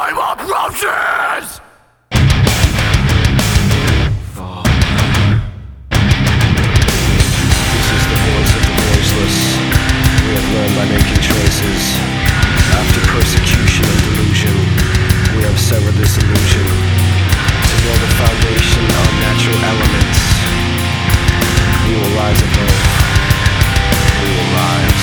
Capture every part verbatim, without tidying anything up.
time approaches! This is the voice of the voiceless. We have learned by making choices. After persecution and delusion, we have severed this illusion to build a foundation on natural elements. We will rise above. We will rise.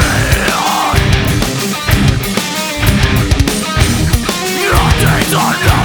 Days are